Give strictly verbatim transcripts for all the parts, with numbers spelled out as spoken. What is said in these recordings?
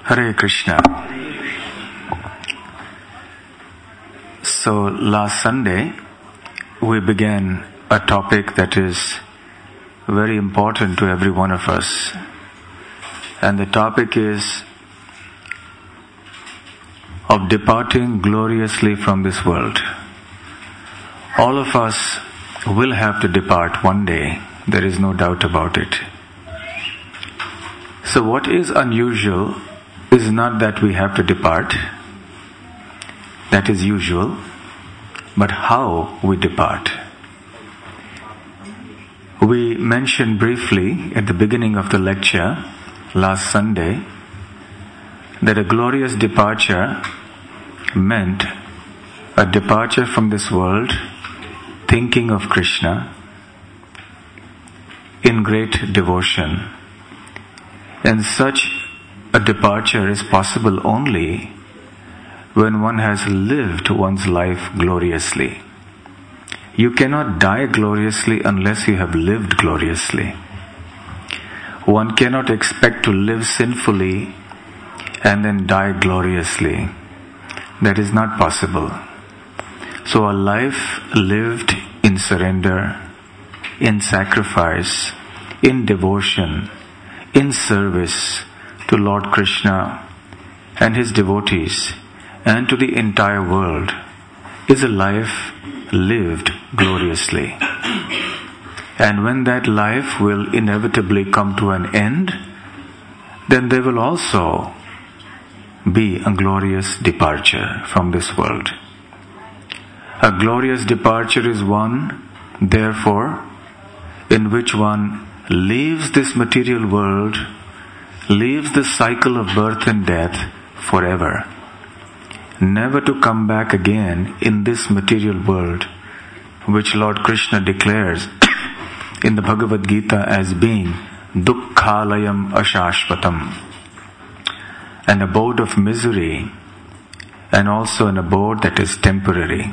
Hare Krishna. So last Sunday we began a topic that is very important to every one of us, and the topic is of departing gloriously from this world. All of us will have to depart one day, there is no doubt about it. So what is unusual is not that we have to depart, that is usual, but how we depart. We mentioned briefly at the beginning of the lecture last Sunday that a glorious departure meant a departure from this world thinking of Krishna in great devotion. And such a departure is possible only when one has lived one's life gloriously. You cannot die gloriously unless you have lived gloriously. One cannot expect to live sinfully and then die gloriously. That is not possible. So a life lived in surrender, in sacrifice, in devotion, in service to Lord Krishna and His devotees and to the entire world is a life lived gloriously. And when that life will inevitably come to an end, then there will also be a glorious departure from this world. A glorious departure is one, therefore, in which one leaves this material world, leaves the cycle of birth and death forever, never to come back again in this material world, which Lord Krishna declares in the Bhagavad Gita as being dukkhalayam ashashvatam, an abode of misery and also an abode that is temporary.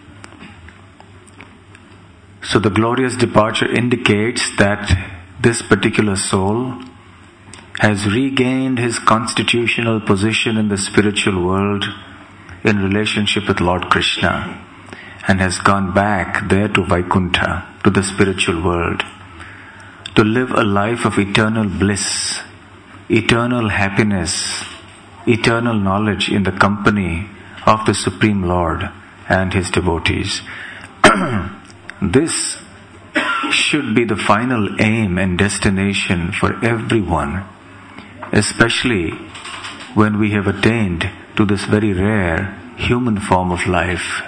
So the glorious departure indicates that this particular soul has regained his constitutional position in the spiritual world in relationship with Lord Krishna and has gone back there to Vaikuntha, to the spiritual world, to live a life of eternal bliss, eternal happiness, eternal knowledge in the company of the Supreme Lord and His devotees. This should be the final aim and destination for everyone, especially when we have attained to this very rare human form of life.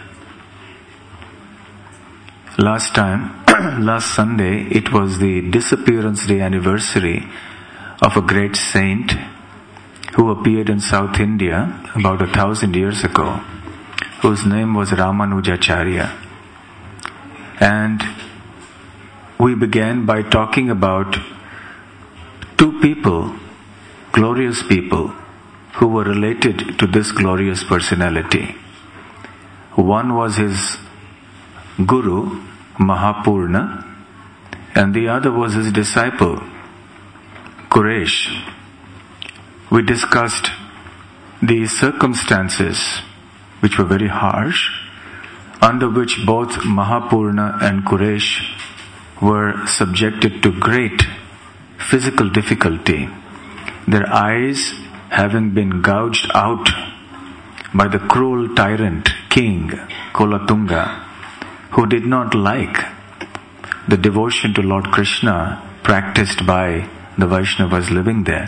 Last time, last Sunday, it was the disappearance day anniversary of a great saint who appeared in South India about a thousand years ago, whose name was Ramanujacharya. And we began by talking about two people, glorious people, who were related to this glorious personality. One was his guru, Mahapurna, and the other was his disciple, Kuresh. We discussed the circumstances, which were very harsh, under which both Mahapurna and Kuresh were subjected to great physical difficulty, their eyes having been gouged out by the cruel tyrant king Kolatunga, who did not like the devotion to Lord Krishna practiced by the Vaishnavas living there.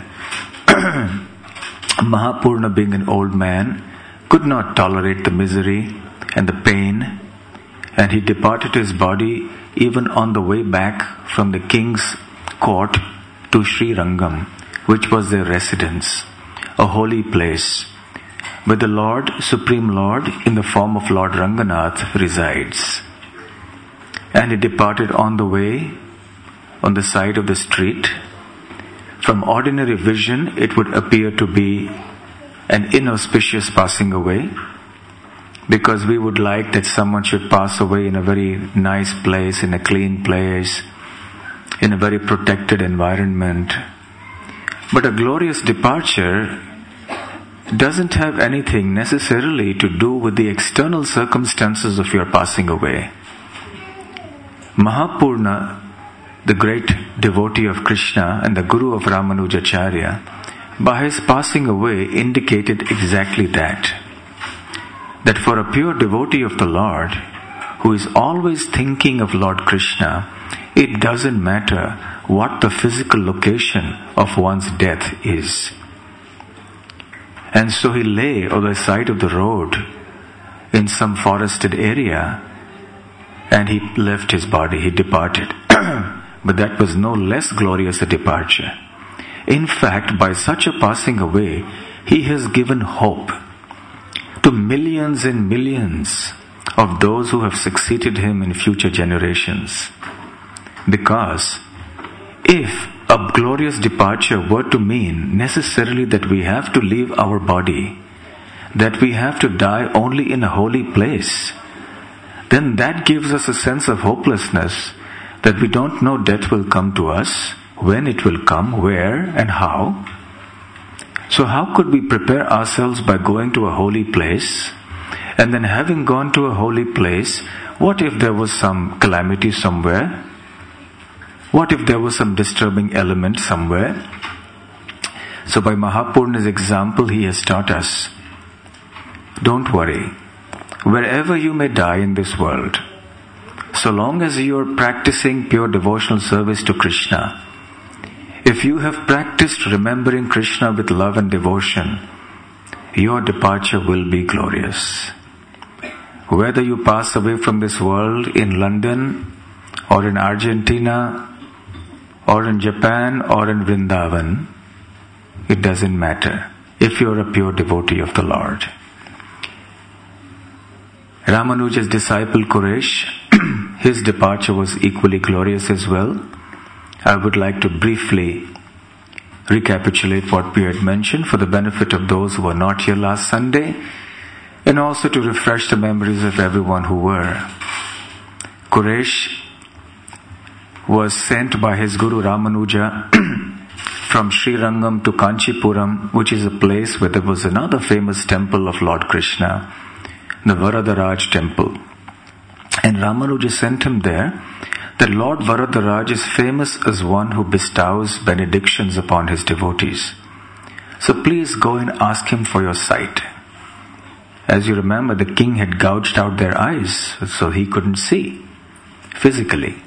Mahapurna, being an old man, could not tolerate the misery and the pain, and he departed his body even on the way back from the king's court to Sri Rangam, which was their residence, a holy place where the Lord, Supreme Lord, in the form of Lord Ranganath, resides. And he departed on the way, on the side of the street. From ordinary vision, it would appear to be an inauspicious passing away, because we would like that someone should pass away in a very nice place, in a clean place, in a very protected environment. But a glorious departure doesn't have anything necessarily to do with the external circumstances of your passing away. Mahapurna, the great devotee of Krishna and the Guru of Ramanujacharya, by his passing away indicated exactly that. That for a pure devotee of the Lord, who is always thinking of Lord Krishna, it doesn't matter what the physical location of one's death is. And so he lay on the side of the road in some forested area, and he left his body, he departed. But that was no less glorious a departure. In fact, by such a passing away, he has given hope to millions and millions of those who have succeeded him in future generations. Because if a glorious departure were to mean necessarily that we have to leave our body, that we have to die only in a holy place, then that gives us a sense of hopelessness, that we don't know death will come to us, when it will come, where and how. So how could we prepare ourselves by going to a holy place? And then having gone to a holy place, what if there was some calamity somewhere? What if there was some disturbing element somewhere? So by Mahapurna's example, he has taught us, don't worry. Wherever you may die in this world, so long as you are practicing pure devotional service to Krishna, if you have practiced remembering Krishna with love and devotion, your departure will be glorious. Whether you pass away from this world in London, or in Argentina, or in Japan, or in Vrindavan, it doesn't matter if you are a pure devotee of the Lord. Ramanuja's disciple Quresh, his departure was equally glorious as well. I would like to briefly recapitulate what we had mentioned for the benefit of those who were not here last Sunday, and also to refresh the memories of everyone who were. Quresh was sent by his Guru Ramanuja from Srirangam to Kanchipuram, which is a place where there was another famous temple of Lord Krishna, the Varadaraj temple. And Ramanuja sent him there, that Lord Varadaraj is famous as one who bestows benedictions upon his devotees. So please go and ask him for your sight. As you remember, the king had gouged out their eyes, so he couldn't see physically.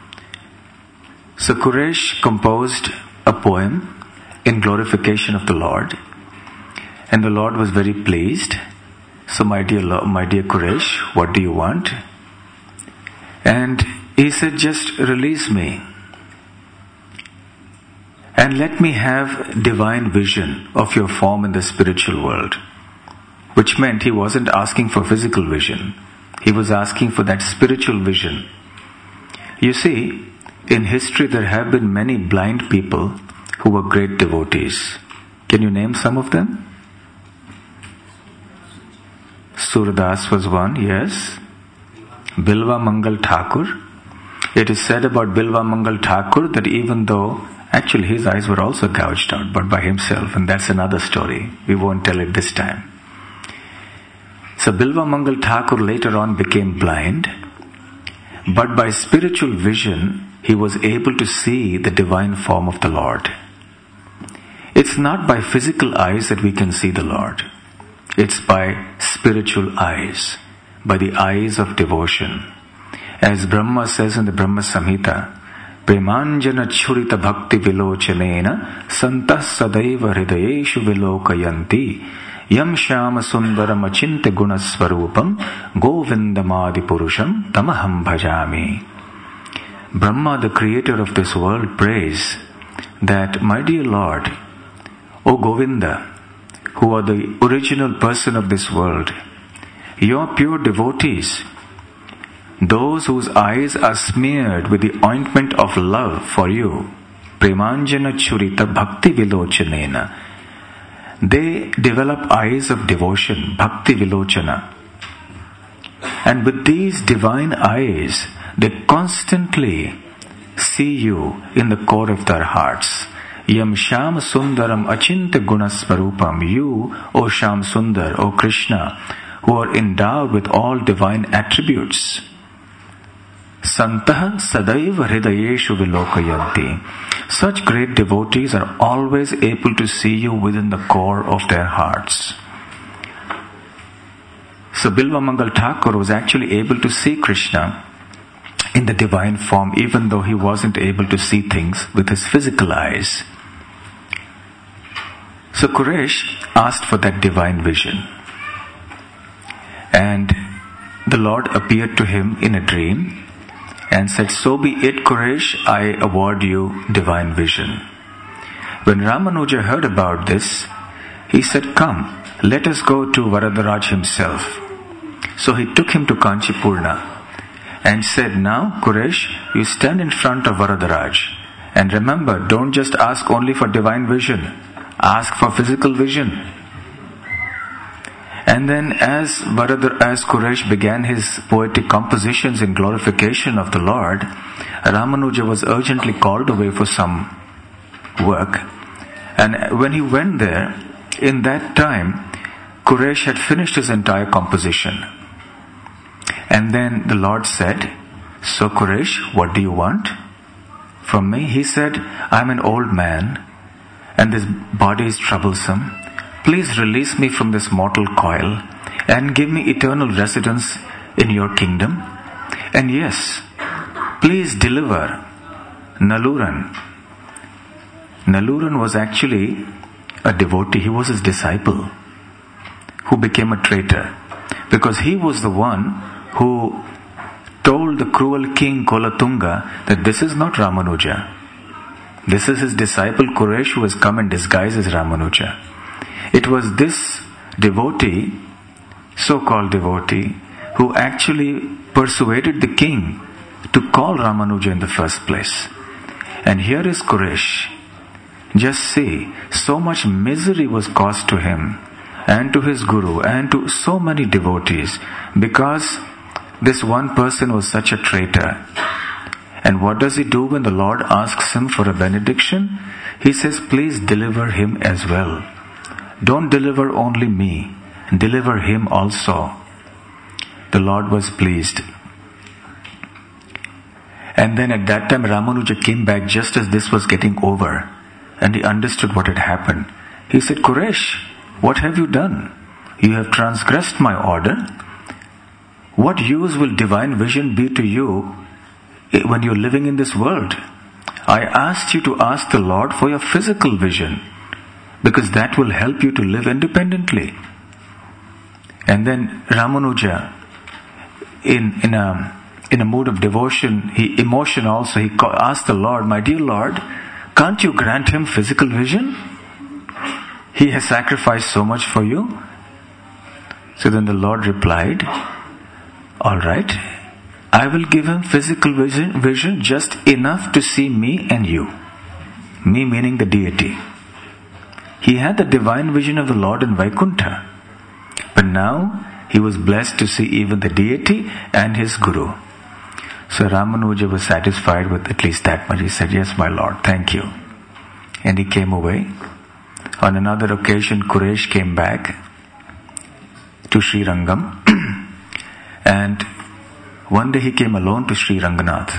So Quresh composed a poem in glorification of the Lord, and the Lord was very pleased. So my dear, my dear Quresh, what do you want? And he said, just release me and let me have divine vision of your form in the spiritual world. Which meant he wasn't asking for physical vision. He was asking for that spiritual vision. You see, in history there have been many blind people who were great devotees. Can you name some of them? Surdas was one, yes. Bilva Mangal Thakur. It is said about Bilva Mangal Thakur that even though actually his eyes were also gouged out, but by himself, and that's another story. We won't tell it this time. So Bilva Mangal Thakur later on became blind, but by spiritual vision, he was able to see the divine form of the Lord. It's not by physical eyes that we can see the Lord. It's by spiritual eyes, by the eyes of devotion. As Brahma says in the Brahma Samhita, Premanjana churita bhakti vilochanena santah sadaiva hridayeshu vilokayanti yam shama sundaram achinte gunasvarupam govindamadi purusham tamaham bhajami. Brahma, the creator of this world, prays that, my dear Lord, O Govinda, who are the original person of this world, your pure devotees, those whose eyes are smeared with the ointment of love for you, Premanjana churita bhakti vilochanena, they develop eyes of devotion, bhakti vilochana. And with these divine eyes, they constantly see you in the core of their hearts. Yam Sham Sundaram Achintya Gunasvarupam. You, O Sham Sundar, O Krishna, who are endowed with all divine attributes. Santah Sadaiva Hridayeshu Vilokayanti. Such great devotees are always able to see you within the core of their hearts. So Bilva Mangal Thakur was actually able to see Krishna in the divine form, even though he wasn't able to see things with his physical eyes. So Quraysh asked for that divine vision. And the Lord appeared to him in a dream and said, "So be it, Quraysh, I award you divine vision." When Ramanuja heard about this, he said, "Come, let us go to Varadaraj himself." So he took him to Kanchipurna and said, "Now, Quraysh, you stand in front of Varadaraj. And remember, don't just ask only for divine vision. Ask for physical vision." And then as Varadar, as Quraysh began his poetic compositions in glorification of the Lord, Ramanuja was urgently called away for some work. And when he went there, in that time, Quraysh had finished his entire composition. And then the Lord said, "So Quraysh, what do you want from me?" He said, "I'm an old man and this body is troublesome. Please release me from this mortal coil and give me eternal residence in your kingdom. And yes, please deliver Naluran." Naluran was actually a devotee. He was his disciple who became a traitor, because he was the one who told the cruel king Kolatunga that this is not Ramanuja. This is his disciple Quraysh who has come in disguise as Ramanuja. It was this devotee, so-called devotee, who actually persuaded the king to call Ramanuja in the first place. And here is Quraysh. Just see, so much misery was caused to him and to his guru and to so many devotees because this one person was such a traitor. And what does he do when the Lord asks him for a benediction? He says, "Please deliver him as well. Don't deliver only me, deliver him also." The Lord was pleased. And then at that time Ramanuja came back just as this was getting over, and he understood what had happened. He said, "Quraysh, what have you done? You have transgressed my order. What use will divine vision be to you when you're living in this world? I asked you to ask the Lord for your physical vision, because that will help you to live independently." And then Ramanuja, in in a in a mood of devotion, he emotion also, he asked the Lord, "My dear Lord, can't you grant him physical vision? He has sacrificed so much for you." So then the Lord replied, "All right, I will give him physical vision, vision just enough to see me and you." Me meaning the deity. He had the divine vision of the Lord in Vaikuntha. But now he was blessed to see even the deity and his guru. So Ramanuja was satisfied with at least that much. He said, "Yes, my Lord, thank you." And he came away. On another occasion, Quraysh came back to Sri Rangam. And one day he came alone to Sri Ranganath.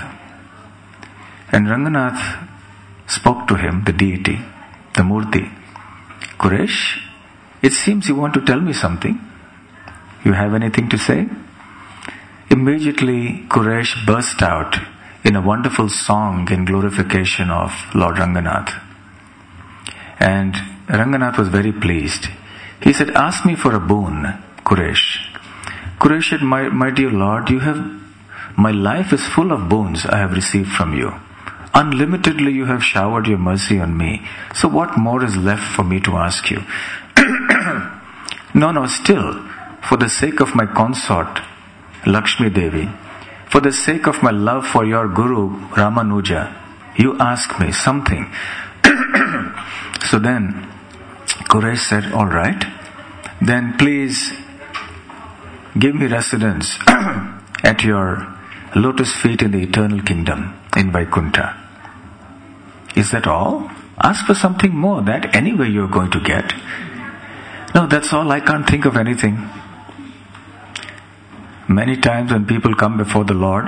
And Ranganath spoke to him, the deity, the Murti. "Quraysh, it seems you want to tell me something. You have anything to say?" Immediately Quraysh burst out in a wonderful song in glorification of Lord Ranganath. And Ranganath was very pleased. He said, "Ask me for a boon, Quraysh." Quraysh said, my, my dear Lord, you have, my life is full of boons I have received from you. Unlimitedly you have showered your mercy on me. So what more is left for me to ask you? No, no, still, for the sake of my consort, Lakshmi Devi, for the sake of my love for your Guru, Ramanuja, you ask me something. So then, Quraysh said, "All right, then please give me residence at your lotus feet in the eternal kingdom in Vaikuntha." "Is that all?" Ask for something more. That anyway you're going to get. No, that's all. I can't think of anything. Many times when people come before the Lord,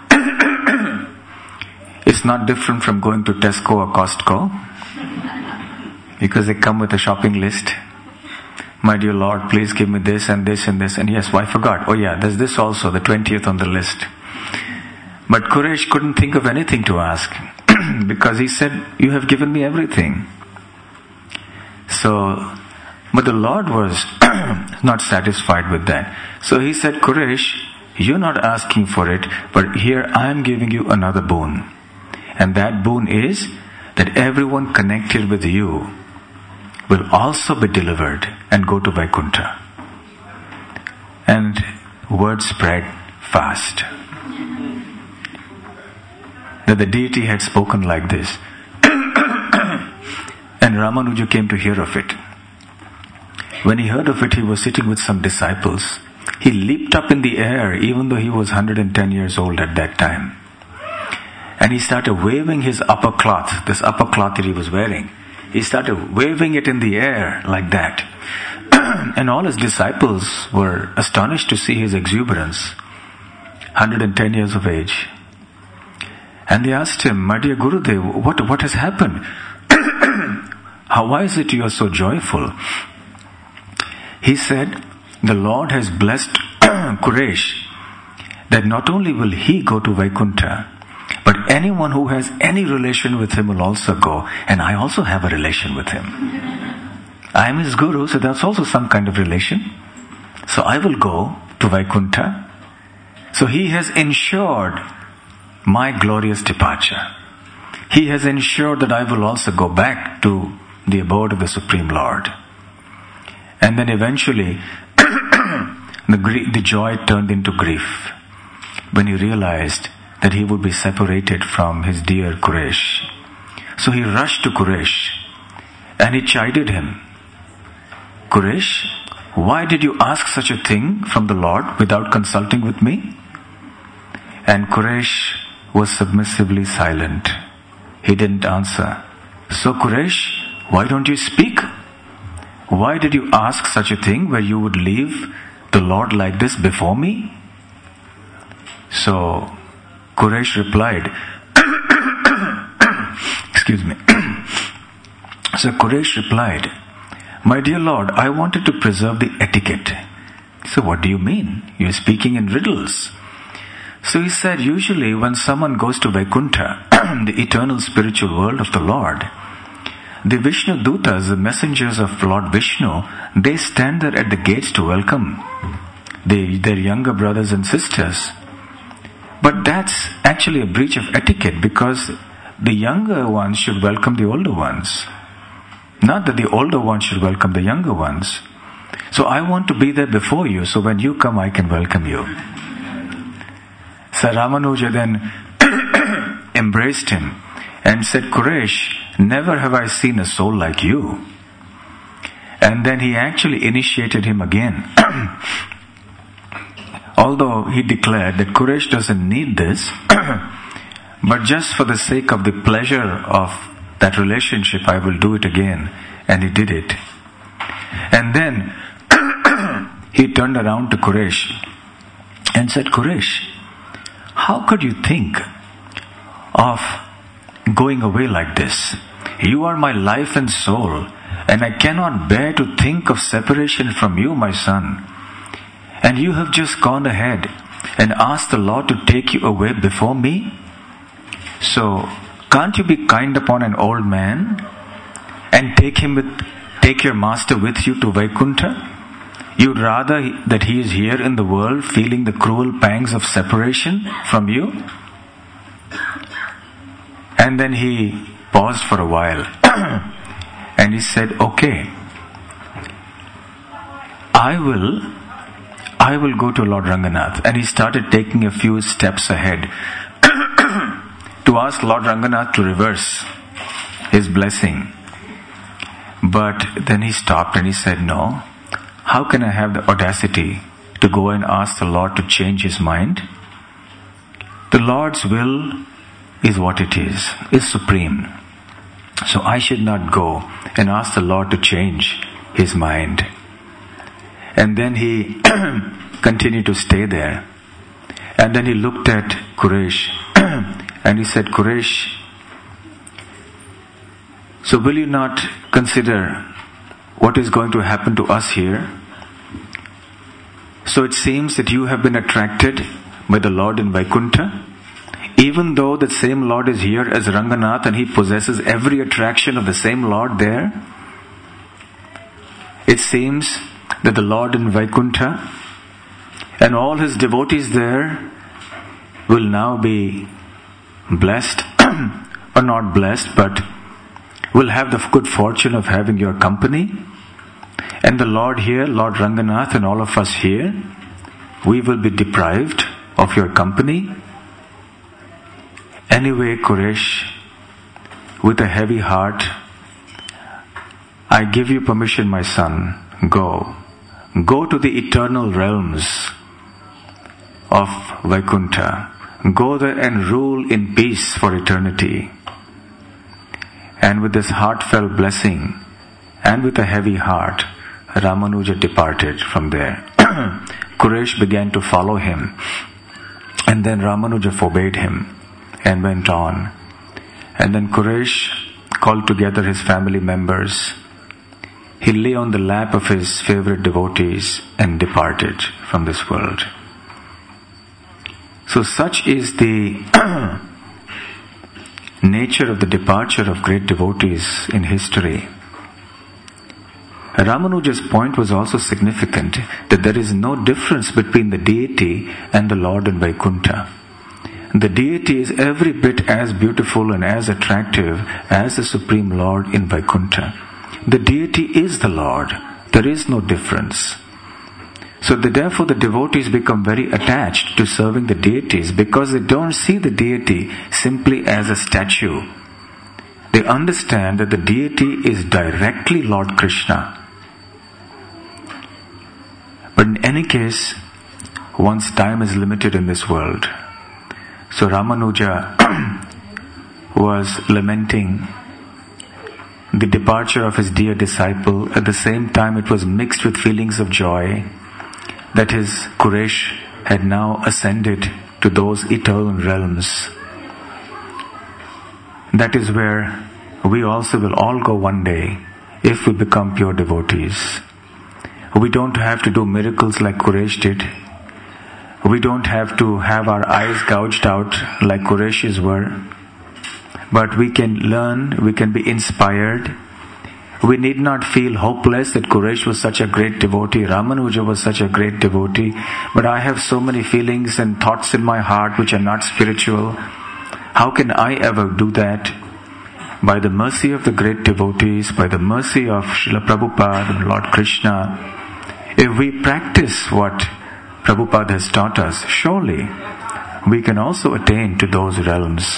it's not different from going to Tesco or Costco, because they come with a shopping list. My dear Lord, please give me this and this and this. And yes, well, I forgot. Oh yeah, there's this also, the twentieth on the list. But Quraysh couldn't think of anything to ask because he said, you have given me everything. So, but the Lord was not satisfied with that. So he said, Quraysh, you're not asking for it, but here I am giving you another boon. And that boon is that everyone connected with you will also be delivered and go to Vaikuntha. And word spread fast that the deity had spoken like this. And Ramanuja came to hear of it. When he heard of it, he was sitting with some disciples. He leaped up in the air, even though he was one hundred ten years old at that time. And he started waving his upper cloth, this upper cloth that he was wearing. He started waving it in the air like that. And all his disciples were astonished to see his exuberance, one hundred ten years of age. And they asked him, my dear Gurudev, what, what has happened? How, why is it you are so joyful? He said, the Lord has blessed Quraysh that not only will he go to Vaikuntha, but anyone who has any relation with him will also go, and I also have a relation with him. I am his guru, so that's also some kind of relation. So I will go to Vaikuntha. So he has ensured my glorious departure. He has ensured that I will also go back to the abode of the Supreme Lord. And then eventually, the, gr- the joy turned into grief when he realized that he would be separated from his dear Quraysh. So he rushed to Quraysh and he chided him. Quraysh, why did you ask such a thing from the Lord without consulting with me? And Quraysh was submissively silent. He didn't answer. So Quraysh, why don't you speak? Why did you ask such a thing where you would leave the Lord like this before me? So Quraysh replied, excuse me. So Quraysh replied, my dear Lord, I wanted to preserve the etiquette. So what do you mean? You're speaking in riddles. So he said, usually when someone goes to Vaikuntha, the eternal spiritual world of the Lord, the Vishnu Dutas, the messengers of Lord Vishnu, they stand there at the gates to welcome the, their younger brothers and sisters. But that's actually a breach of etiquette, because the younger ones should welcome the older ones. Not that the older ones should welcome the younger ones. So I want to be there before you, so when you come I can welcome you. So Ramanuja then embraced him and said, Quraysh, never have I seen a soul like you. And then he actually initiated him again. Although he declared that Quraysh doesn't need this, but just for the sake of the pleasure of that relationship, I will do it again. And he did it. And then he turned around to Quraysh and said, Quraysh, how could you think of going away like this? You are my life and soul, and I cannot bear to think of separation from you, my son. And you have just gone ahead and asked the Lord to take you away before me? So, can't you be kind upon an old man and take him with, take your master with you to Vaikuntha? You'd rather that he is here in the world feeling the cruel pangs of separation from you? And then he paused for a while and he said, okay, I will I will go to Lord Ranganath. And he started taking a few steps ahead to ask Lord Ranganath to reverse his blessing. But then he stopped and he said, no, how can I have the audacity to go and ask the Lord to change his mind? The Lord's will is what it is, is supreme. So I should not go and ask the Lord to change his mind. And then he continued to stay there. And then he looked at Quraysh and he said, Quraysh, so will you not consider what is going to happen to us here? So it seems that you have been attracted by the Lord in Vaikuntha, even though the same Lord is here as Ranganath and he possesses every attraction of the same Lord there. It seems that the Lord in Vaikuntha and all his devotees there will now be blessed, or not blessed, but will have the good fortune of having your company. And the Lord here, Lord Ranganath and all of us here, we will be deprived of your company. Anyway, Quraysh, with a heavy heart, I give you permission, my son, go. Go to the eternal realms of Vaikuntha. Go there and rule in peace for eternity. And with this heartfelt blessing and with a heavy heart, Ramanuja departed from there. Quraysh began to follow him. And then Ramanuja forbade him and went on. And then Quraysh called together his family members. He lay on the lap of his favorite devotees and departed from this world. So such is the nature of the departure of great devotees in history. Ramanuja's point was also significant, that there is no difference between the deity and the Lord in Vaikuntha. The deity is every bit as beautiful and as attractive as the Supreme Lord in Vaikuntha. The deity is the Lord. There is no difference. So the, therefore the devotees become very attached to serving the deities because they don't see the deity simply as a statue. They understand that the deity is directly Lord Krishna. But in any case, one's time is limited in this world. So Ramanuja was lamenting the departure of his dear disciple. At the same time, it was mixed with feelings of joy that his Quraysh had now ascended to those eternal realms. That is where we also will all go one day if we become pure devotees. We don't have to do miracles like Quraysh did. We don't have to have our eyes gouged out like Quraysh's were. But we can learn, we can be inspired. We need not feel hopeless that Quraysh was such a great devotee, Ramanuja was such a great devotee, but I have so many feelings and thoughts in my heart which are not spiritual. How can I ever do that? By the mercy of the great devotees, by the mercy of Srila Prabhupada and Lord Krishna, if we practice what Prabhupada has taught us, surely we can also attain to those realms.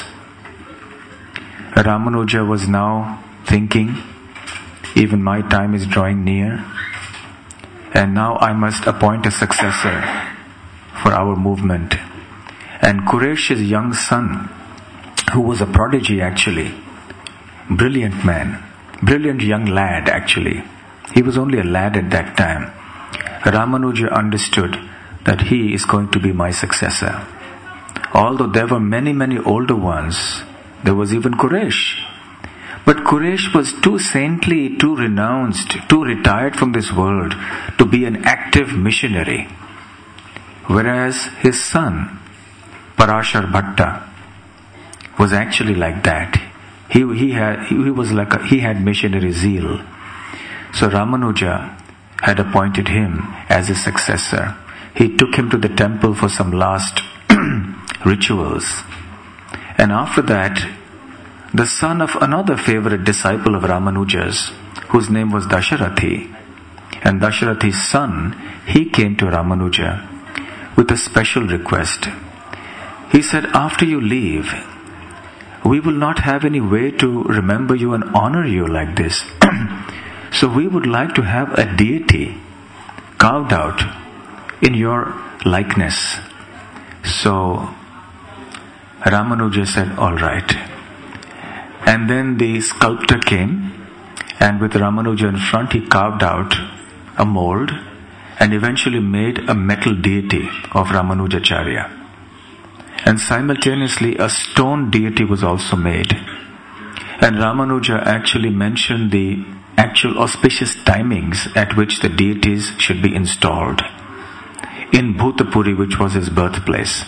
Ramanuja was now thinking, even my time is drawing near, and now I must appoint a successor for our movement. And Quraysh's young son, who was a prodigy actually, brilliant man, brilliant young lad actually, he was only a lad at that time. Ramanuja understood that he is going to be my successor. Although there were many, many older ones, there was even Quraysh. But Quraysh was too saintly, too renounced, too retired from this world to be an active missionary. Whereas his son, Parashar Bhatta, was actually like that. He, he, had, he was like a, he had missionary zeal. So Ramanuja had appointed him as his successor. He took him to the temple for some last rituals. And after that, the son of another favorite disciple of Ramanuja's, whose name was Dasharathi, and Dasharathi's son, he came to Ramanuja with a special request. He said, after you leave, we will not have any way to remember you and honor you like this. So we would like to have a deity carved out in your likeness. So Ramanuja said, all right. And then the sculptor came, and with Ramanuja in front, he carved out a mold and eventually made a metal deity of Ramanujacharya. And simultaneously, a stone deity was also made. And Ramanuja actually mentioned the actual auspicious timings at which the deities should be installed in Bhutapuri, which was his birthplace.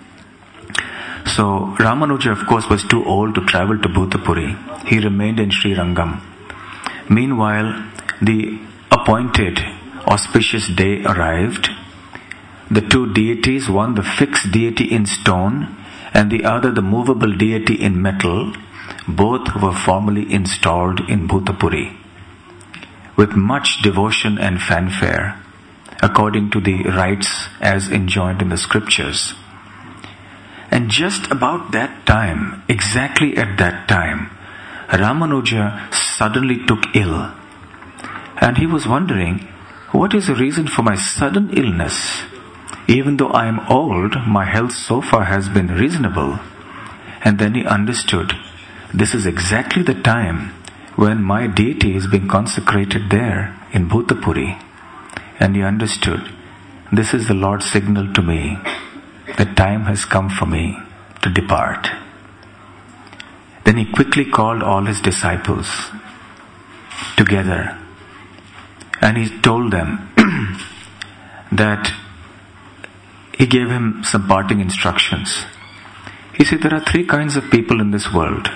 So Ramanuja, of course, was too old to travel to Bhutapuri. He remained in Srirangam. Meanwhile, the appointed auspicious day arrived. The two deities, one the fixed deity in stone and the other the movable deity in metal, both were formally installed in Bhutapuri with much devotion and fanfare, according to the rites as enjoined in the scriptures. And just about that time, exactly at that time, Ramanuja suddenly took ill. And he was wondering, what is the reason for my sudden illness? Even though I am old, my health so far has been reasonable. And then he understood, this is exactly the time when my deity is being consecrated there in Bhutapuri. And he understood, this is the Lord's signal to me. The time has come for me to depart. Then he quickly called all his disciples together and he told them that he gave him some parting instructions. He said, there are three kinds of people in this world.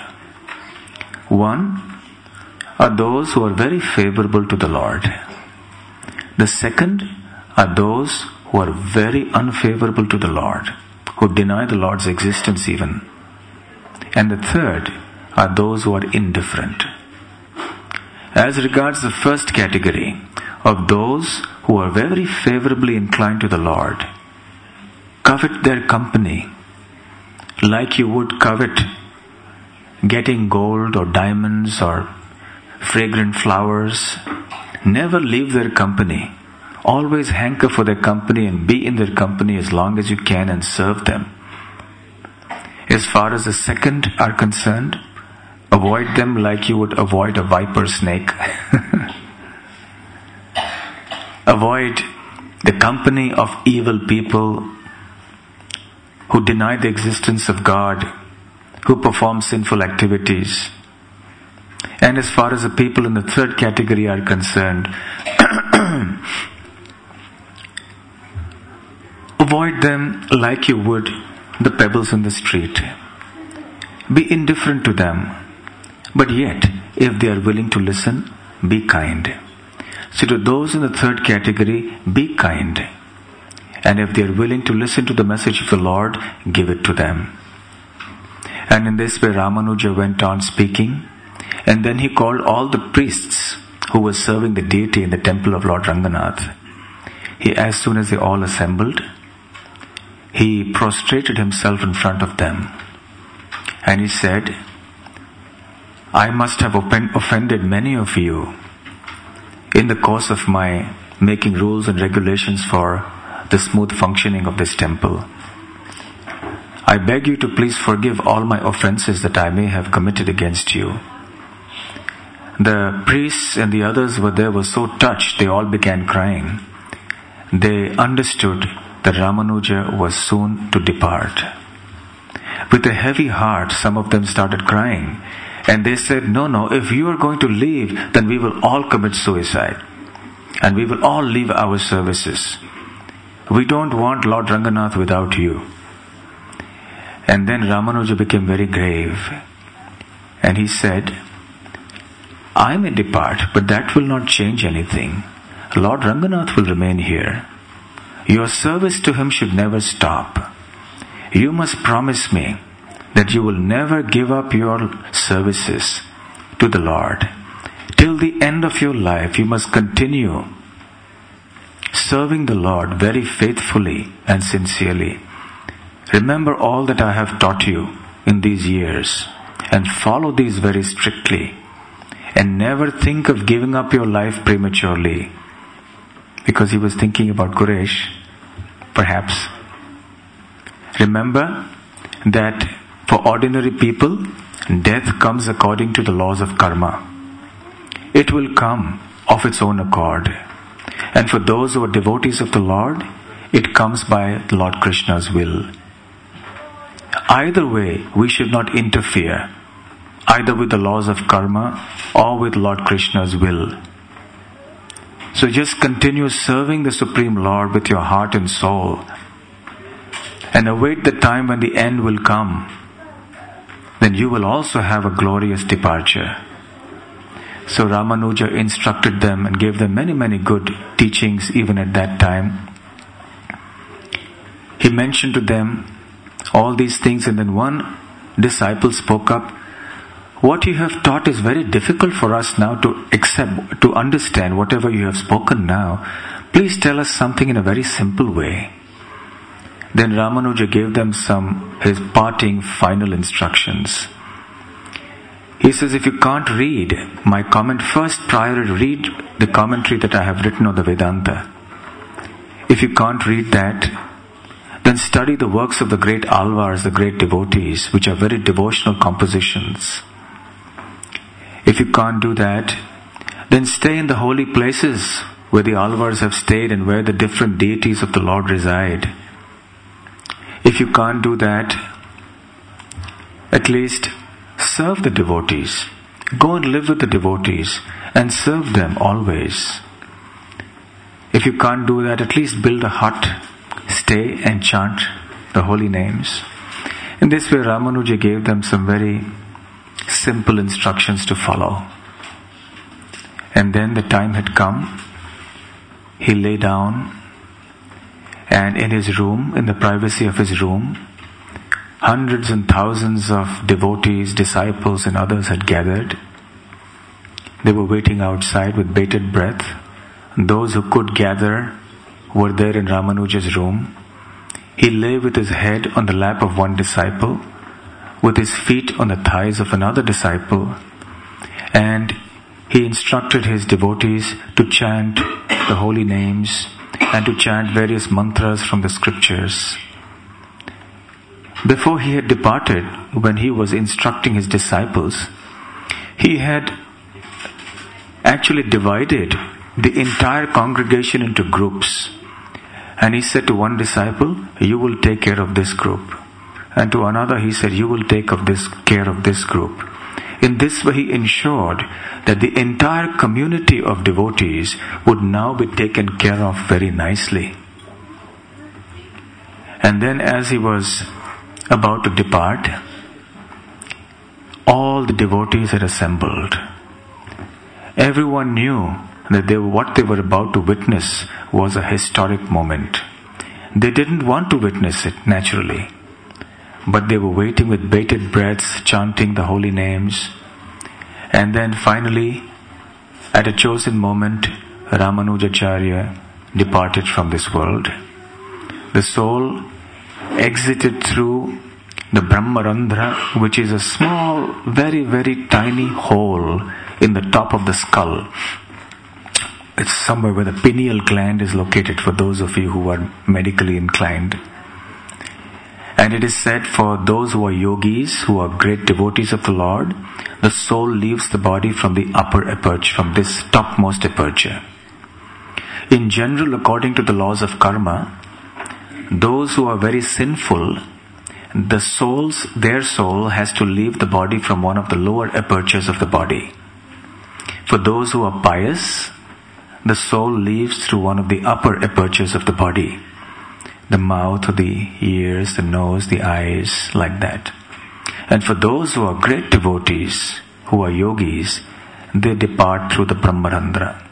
One are those who are very favorable to the Lord. The second are those who are very unfavorable to the Lord, who deny the Lord's existence even. And the third are those who are indifferent. As regards the first category of those who are very favorably inclined to the Lord, covet their company like you would covet getting gold or diamonds or fragrant flowers. Never leave their company. Always hanker for their company and be in their company as long as you can and serve them. As far as the second are concerned, avoid them like you would avoid a viper snake. Avoid the company of evil people who deny the existence of God, who perform sinful activities. And as far as the people in the third category are concerned, avoid them like you would the pebbles in the street. Be indifferent to them, but yet, if they are willing to listen, be kind. So to those in the third category, be kind. And if they are willing to listen to the message of the Lord, give it to them. And in this way Ramanuja went on speaking, and then he called all the priests who were serving the deity in the temple of Lord Ranganath. He, as soon as they all assembled, he prostrated himself in front of them. And he said, I must have offended many of you in the course of my making rules and regulations for the smooth functioning of this temple. I beg you to please forgive all my offenses that I may have committed against you. The priests and the others were there were so touched, they all began crying. They understood that Ramanuja was soon to depart. With a heavy heart, some of them started crying. And they said, no, no, if you are going to leave, then we will all commit suicide. And we will all leave our services. We don't want Lord Ranganath without you. And then Ramanuja became very grave. And he said, I may depart, but that will not change anything. Lord Ranganath will remain here. Your service to him should never stop. You must promise me that you will never give up your services to the Lord. Till the end of your life, you must continue serving the Lord very faithfully and sincerely. Remember all that I have taught you in these years and follow these very strictly. And never think of giving up your life prematurely. Because he was thinking about Quresh, perhaps. Remember that for ordinary people, death comes according to the laws of karma. It will come of its own accord. And for those who are devotees of the Lord, it comes by Lord Krishna's will. Either way, we should not interfere, either with the laws of karma or with Lord Krishna's will. So just continue serving the Supreme Lord with your heart and soul, and await the time when the end will come. Then you will also have a glorious departure. So Ramanuja instructed them and gave them many, many good teachings even at that time. He mentioned to them all these things, and then one disciple spoke up, "What you have taught is very difficult for us now to accept, to understand whatever you have spoken now. Please tell us something in a very simple way." Then Ramanuja gave them some, his parting final instructions. He says, if you can't read my comment, first prior read the commentary that I have written on the Vedanta. If you can't read that, then study the works of the great alvars, the great devotees, which are very devotional compositions. If you can't do that, then stay in the holy places where the alvars have stayed and where the different deities of the Lord reside. If you can't do that, at least serve the devotees. Go and live with the devotees and serve them always. If you can't do that, at least build a hut, stay and chant the holy names. In this way, Ramanuja gave them some very simple instructions to follow. And then the time had come. He lay down, and in his room, in the privacy of his room, hundreds and thousands of devotees, disciples and others had gathered. They were waiting outside with bated breath. Those who could gather were there in Ramanuja's room. He lay with his head on the lap of one disciple, with his feet on the thighs of another disciple, and he instructed his devotees to chant the holy names and to chant various mantras from the scriptures. Before he had departed, when he was instructing his disciples, he had actually divided the entire congregation into groups. And he said to one disciple, "You will take care of this group." And to another he said, "You will take of this care of this group." In this way he ensured that the entire community of devotees would now be taken care of very nicely. And then as he was about to depart, all the devotees had assembled. Everyone knew that they, what they were about to witness was a historic moment. They didn't want to witness it naturally, but they were waiting with bated breaths, chanting the holy names. And then finally, at a chosen moment, Ramanujacharya departed from this world. The soul exited through the Brahmarandhra, which is a small, very, very tiny hole in the top of the skull. It's somewhere where the pineal gland is located, for those of you who are medically inclined. And it is said, for those who are yogis, who are great devotees of the Lord, the soul leaves the body from the upper aperture, from this topmost aperture. In general, according to the laws of karma, those who are very sinful, the souls, their soul has to leave the body from one of the lower apertures of the body. For those who are pious, the soul leaves through one of the upper apertures of the body. The mouth, the ears, the nose, the eyes, like that. And for those who are great devotees, who are yogis, they depart through the Brahmarandhra.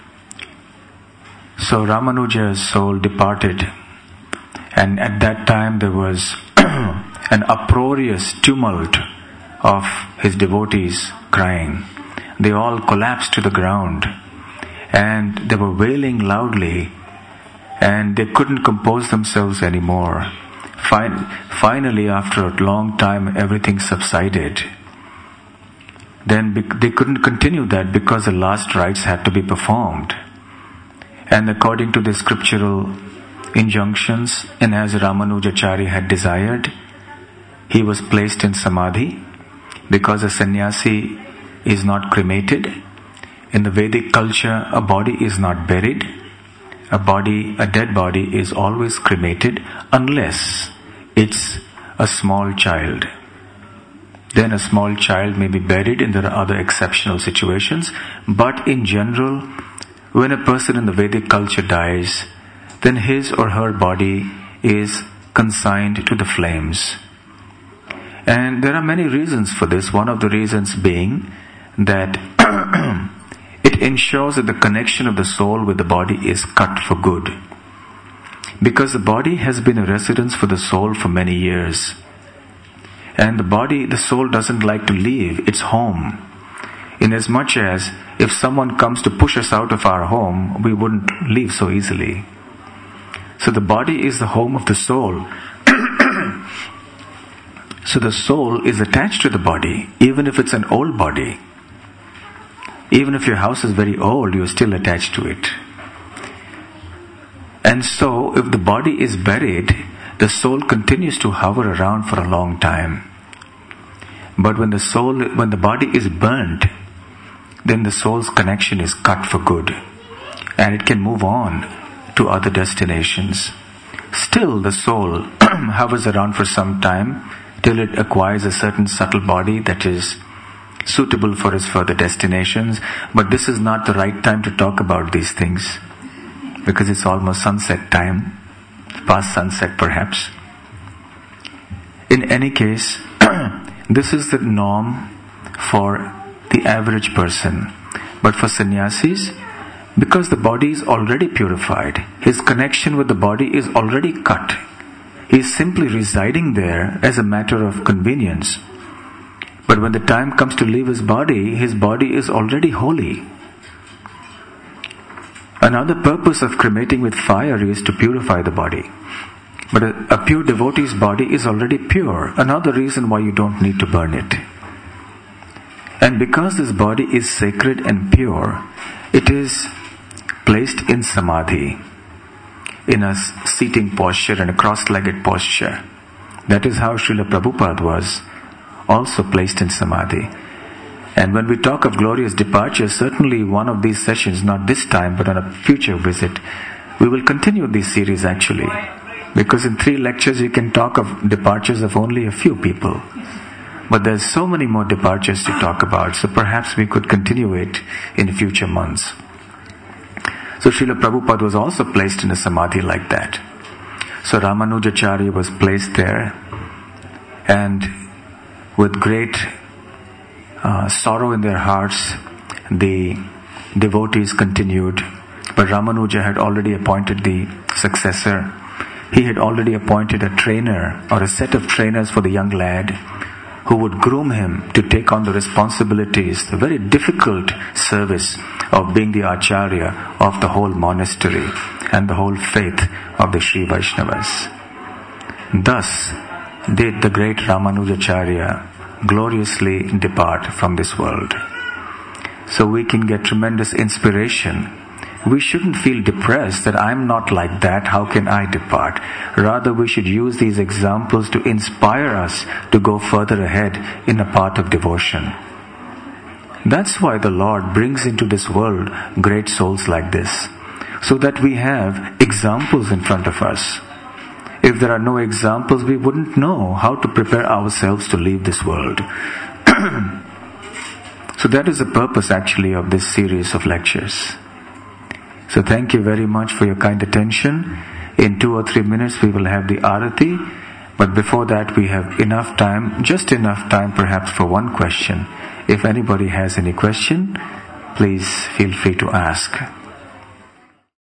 So Ramanuja's soul departed, and at that time there was an uproarious tumult of his devotees crying. They all collapsed to the ground, and they were wailing loudly, and they couldn't compose themselves anymore. Fin- finally, after a long time, everything subsided. Then be- they couldn't continue that because the last rites had to be performed. And according to the scriptural injunctions, and as Ramanujacharya had desired, he was placed in Samadhi. because a sannyasi is not cremated. In the Vedic culture, a body is not buried. A body, a dead body is always cremated unless it's a small child. Then a small child may be buried and there are other exceptional situations. But in general, when a person in the Vedic culture dies, then his or her body is consigned to the flames. And there are many reasons for this. One of the reasons being that it ensures that the connection of the soul with the body is cut for good. Because the body has been a residence for the soul for many years. And the body, the soul doesn't like to leave its home. Inasmuch as if someone comes to push us out of our home, we wouldn't leave so easily. So the body is the home of the soul. So the soul is attached to the body, even if it's an old body. Even if your house is very old, you're still attached to it. And so, if the body is buried, the soul continues to hover around for a long time. But when the soul, when the body is burnt, then the soul's connection is cut for good. And it can move on to other destinations. Still, the soul hovers around for some time till it acquires a certain subtle body that is suitable for its further destinations. But this is not the right time to talk about these things, because it's almost sunset time, past sunset perhaps. In any case, this is the norm for the average person. But for sannyasis, because the body is already purified, his connection with the body is already cut. He is simply residing there as a matter of convenience. But when the time comes to leave his body, his body is already holy. Another purpose of cremating with fire is to purify the body. But a, a pure devotee's body is already pure. Another reason why you don't need to burn it. And because this body is sacred and pure, it is placed in samadhi, in a seating posture and a cross-legged posture. That is how Srila Prabhupada was also placed in samadhi. And when we talk of glorious departure, certainly one of these sessions, not this time but on a future visit, we will continue this series actually. Because in three lectures you can talk of departures of only a few people. But there's so many more departures to talk about, so perhaps we could continue it in future months. So Srila Prabhupada was also placed in a samadhi like that. So Ramanujacharya was placed there, and with great uh, sorrow in their hearts, the devotees continued. But Ramanuja had already appointed the successor. He had already appointed a trainer or a set of trainers for the young lad who would groom him to take on the responsibilities, the very difficult service of being the Acharya of the whole monastery and the whole faith of the Sri Vaishnavas. Thus did the great Ramanujacharya gloriously depart from this world. So we can get tremendous inspiration. We shouldn't feel depressed that I'm not like that, how can I depart? Rather, we should use these examples to inspire us to go further ahead in a path of devotion. That's why the Lord brings into this world great souls like this, so that we have examples in front of us. If there are no examples, we wouldn't know how to prepare ourselves to leave this world. So that is the purpose actually of this series of lectures. So thank you very much for your kind attention. In two or three minutes we will have the Arati, but before that we have enough time, just enough time perhaps for one question. If anybody has any question, please feel free to ask.